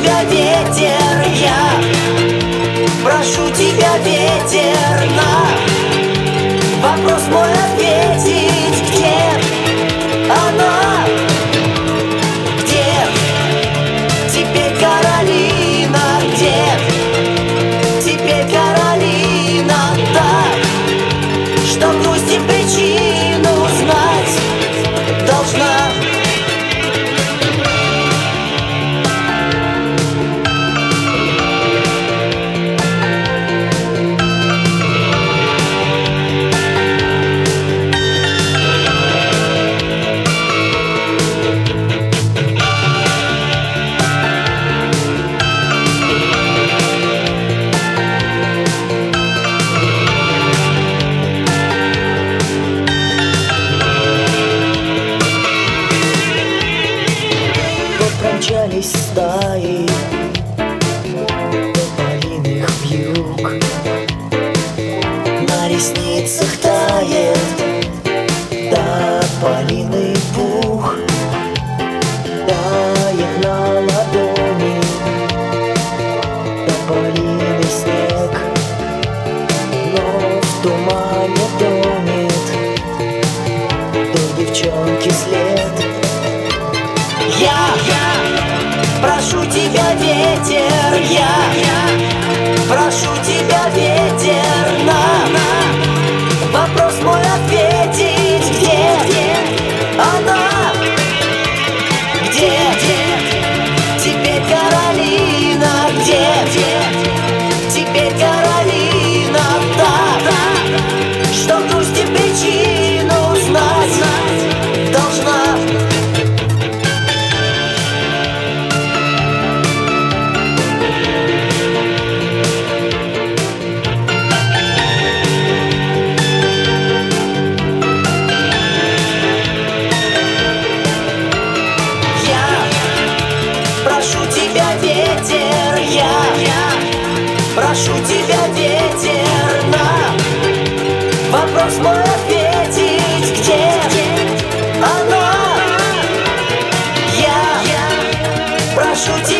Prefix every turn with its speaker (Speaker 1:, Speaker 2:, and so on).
Speaker 1: тебя, ветер, я прошу тебя, ветер, на вопрос мой ответить, где она? Где теперь Каролина? Где теперь Каролина? Так, что грусти причину знать должна. Промчались стаи тополиных вьюг, на ресницах тает тополиный пух, тает на ладони тополиный снег, но в тумане тонет до девчонки след. Я прошу тебя, ветер, я прошу тебя, ветер, на вопрос мой ответить, где она? Где теперь Каролина? Где теперь Каролина? Так, что грусти причину знать должна. Ветер, я прошу тебя, ветер, на вопрос мой ответить, где она? Я прошу тебя.